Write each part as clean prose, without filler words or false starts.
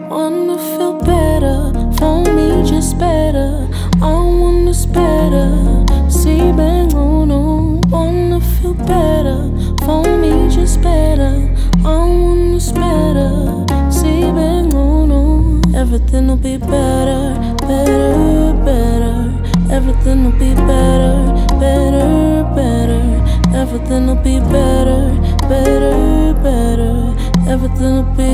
Wanna feel better, for me just better. I wanna better. See bang on. Wanna feel better, for me just better. I wanna better. See bang on. Everything'll be better, better, better. Everything'll be better, better, better. Everything'll be better, better, better. Everything'll be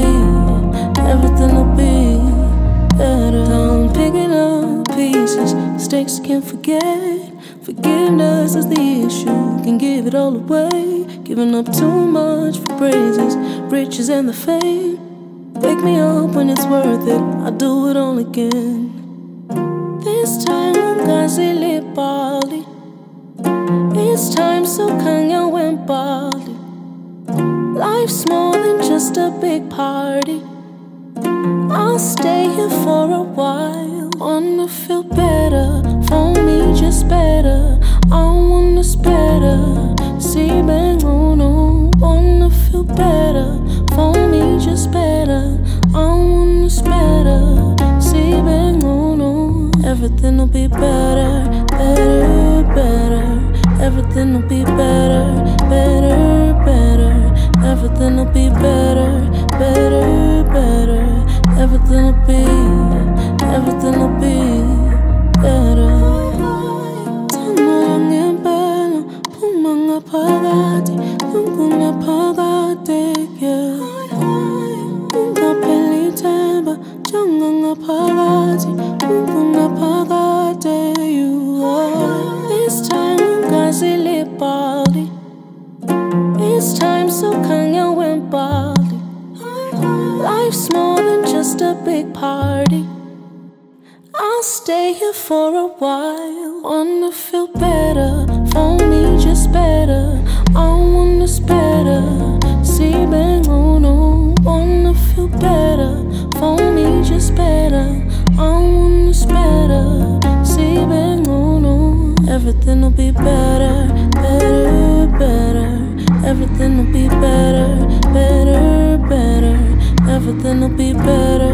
better. I'm picking up pieces, mistakes can't forget. Forgiveness is the issue, can give it all away. Giving up too much for praises, riches and the fame. Wake me up when it's worth it, I'll do it all again. This time I'm gazile Bali. It's time so kanya went Bali. Life's more than just a big party. I'll stay here for a while. Wanna feel better, for me just better. I wanna better. See bang on. Wanna feel better, for me just better. I wanna better. See bang on. Everything'll be better, better, better. Everything'll be better, better, better. Everything'll be better, better, better. Everything'll be better. Tanong empelo, pumanga pagati, tunguna pagate, yeah. Unga peli temba, janganga pagati, tunguna pagate, you are. This time ungazile Bali. It's time so kanya went Bali. Life's more than just a big party. I'll stay here for a while. Wanna feel better, for me just better. I wanna better. See bang on. Wanna feel better, for me just better. I wanna better. See bang on. Everything'll be better, better, better. Everything'll be better, better, better. Everything'll be better.